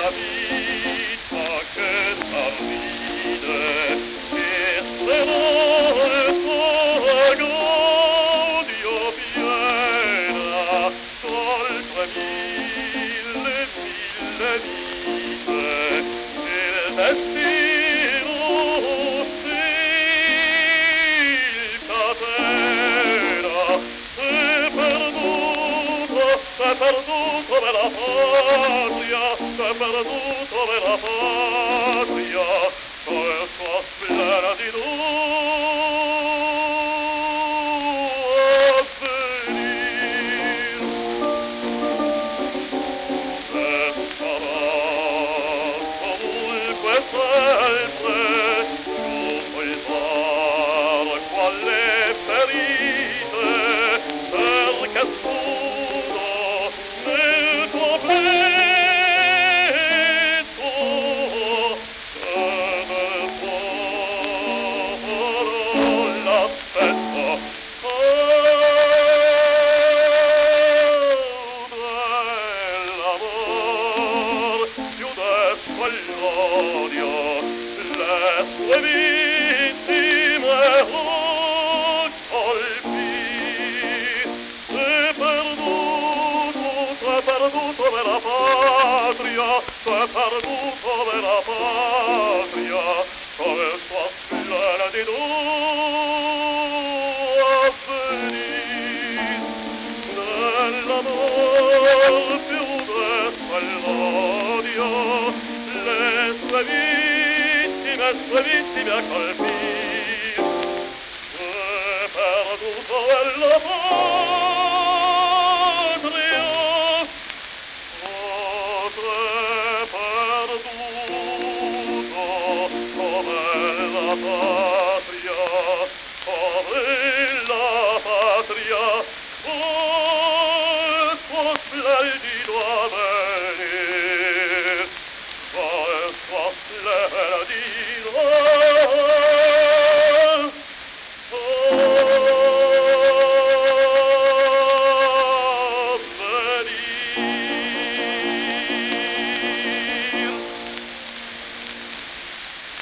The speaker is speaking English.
vita che s'arride e se non tua gaudio piena d'oltre mille vite il destino il catena è perduto per patria, è perduto per patria, col suo splendido avvenir. E sarà comunque sempre giusto il mar quale ferite, perché scudo nel tuo petto e nel cuore l'aspetto. Dell'amor più detto all'odio le sue vittime colpì. S'è perduto per la patria, s'è perduto per la patria, come il suo splendido avvenir. Nell'amor più detto all'odio, le sue vittime a colpir. S'è perduto per la patria, s'è perduto come la patria, come